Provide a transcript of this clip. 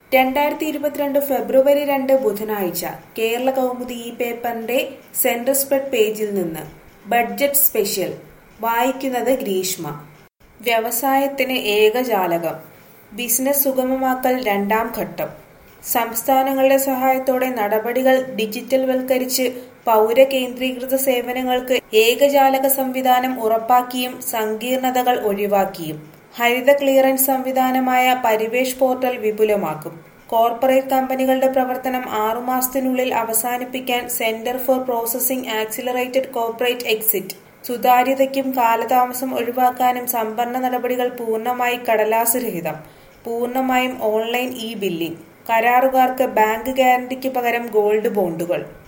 2022 ഫെബ്രുവരി 2 ബുധനാഴ്ച കേരള കൗമുദി ഈ പേപ്പറിന്റെ സെന്റർ സ്പ്രെഡ് പേജിൽ നിന്ന് ബഡ്ജറ്റ് സ്പെഷ്യൽ വായിക്കുന്നത് ഗ്രീഷ്മ. വ്യവസായത്തിന് ഏകജാലകം, ബിസിനസ് സുഗമമാക്കൽ രണ്ടാം ഘട്ടം. സംസ്ഥാനങ്ങളുടെ സഹായത്തോടെ നടപടികൾ ഡിജിറ്റൽവൽക്കരിച്ച് പൗരകേന്ദ്രീകൃത സേവനങ്ങൾക്ക് ഏകജാലക സംവിധാനം ഉറപ്പാക്കിയും സങ്കീർണതകൾ ഒഴിവാക്കിയും ഹരിത ക്ലിയറൻസ് സംവിധാനമായ പരിവേഷ് പോർട്ടൽ വിപുലമാക്കും. കോർപ്പറേറ്റ് കമ്പനികളുടെ പ്രവർത്തനം 6 മാസത്തിനുള്ളിൽ അവസാനിപ്പിക്കാൻ centre for processing accelerated corporate exit. സുതാര്യതയ്ക്കും കാലതാമസം ഒഴിവാക്കാനും സംഭരണ നടപടികൾ പൂർണ്ണമായി കടലാസ് രഹിതം, പൂർണ്ണമായും ഓൺലൈൻ ഇ ബില്ലിംഗ്, കരാറുകാർക്ക് ബാങ്ക് ഗ്യാരണ്ടിക്ക് പകരം ഗോൾഡ് ബോണ്ടുകൾ.